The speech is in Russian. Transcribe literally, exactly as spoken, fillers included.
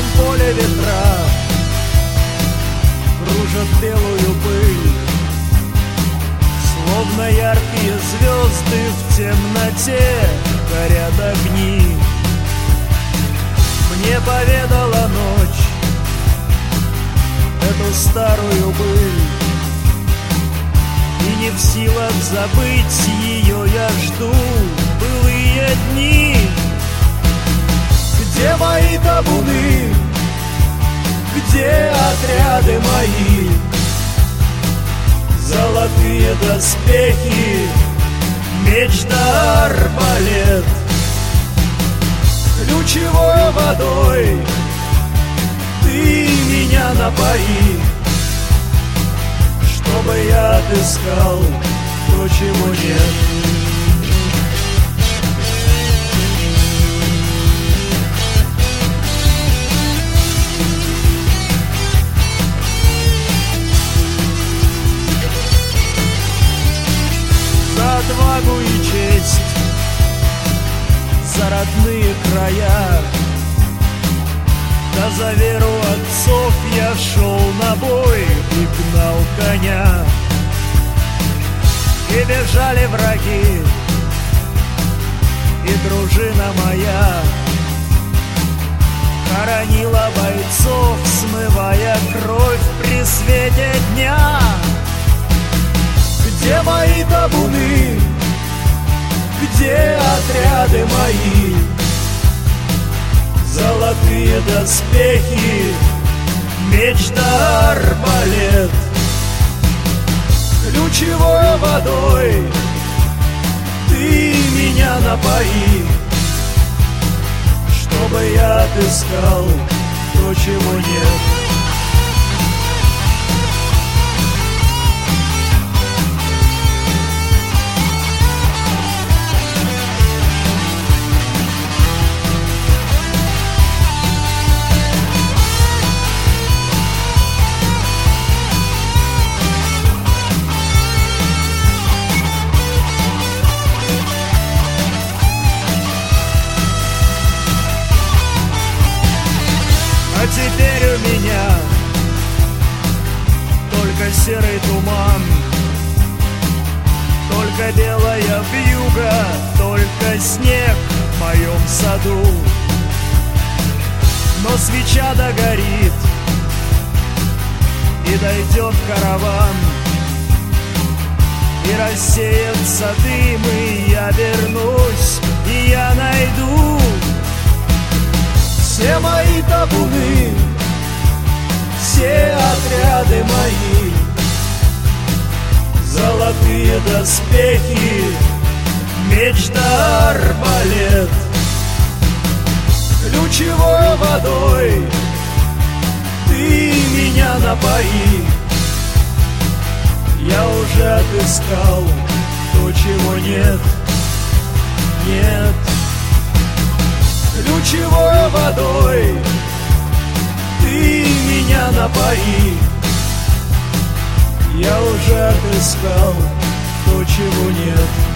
поле ветра кружат белую пыль, словно яркие звезды в темноте горят огни. Мне поведала ночь эту старую быль, и не в силах забыть ее я жду былые дни. Где мои табуны, где отряды мои, золотые доспехи, меч да арбалет? Ключевой водой ты меня напои, чтобы я отыскал то, чего нет. За отвагу и честь, за родные края, да за веру отцов я шел на бой и гнал коня. И бежали враги, и дружина моя хоронила бойцов, смывая кровь при свете дня. Где мои табуны, где отряды мои, золотые доспехи, меч да арбалет? Ключевой водой ты меня напои, чтобы я отыскал то, чего нет. А теперь у меня только серый туман, только белая вьюга, только снег в моем саду. Но свеча догорит, и дойдет караван, и рассеется дым, и я вернусь, и я найду все мои табуны, все отряды мои, золотые доспехи, меч да арбалет. Ключевой водой ты меня напои, я уже отыскал то, чего нет, нет. Ключевой водой ты меня напои, я уже отыскал то, чего нет.